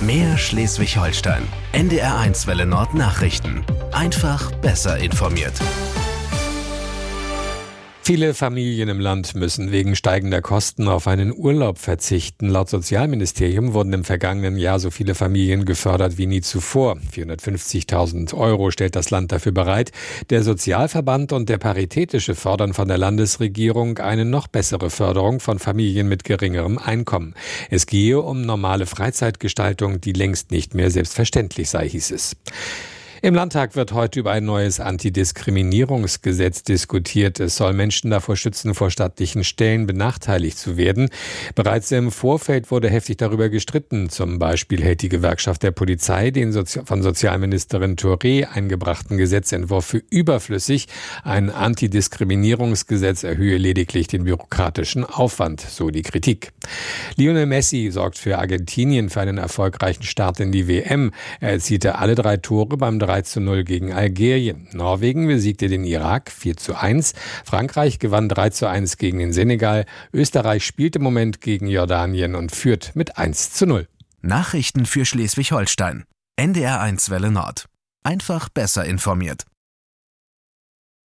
Mehr Schleswig-Holstein. NDR1 Welle Nord Nachrichten. Einfach besser informiert. Viele Familien im Land müssen wegen steigender Kosten auf einen Urlaub verzichten. Laut Sozialministerium wurden im vergangenen Jahr so viele Familien gefördert wie nie zuvor. 450.000 € stellt das Land dafür bereit. Der Sozialverband und der Paritätische fordern von der Landesregierung eine noch bessere Förderung von Familien mit geringerem Einkommen. Es gehe um normale Freizeitgestaltung, die längst nicht mehr selbstverständlich sei, hieß es. Im Landtag wird heute über ein neues Antidiskriminierungsgesetz diskutiert. Es soll Menschen davor schützen, vor staatlichen Stellen benachteiligt zu werden. Bereits im Vorfeld wurde heftig darüber gestritten. Zum Beispiel hält die Gewerkschaft der Polizei den von Sozialministerin Touré eingebrachten Gesetzentwurf für überflüssig. Ein Antidiskriminierungsgesetz erhöhe lediglich den bürokratischen Aufwand, so die Kritik. Lionel Messi sorgt für Argentinien für einen erfolgreichen Start in die WM. Er erzielte alle 3 Tore beim 3:0 gegen Algerien. Norwegen besiegte den Irak 4:1. Frankreich gewann 3:1 gegen den Senegal. Österreich spielt im Moment gegen Jordanien und führt mit 1:0. Nachrichten für Schleswig-Holstein. NDR1 Welle Nord. Einfach besser informiert.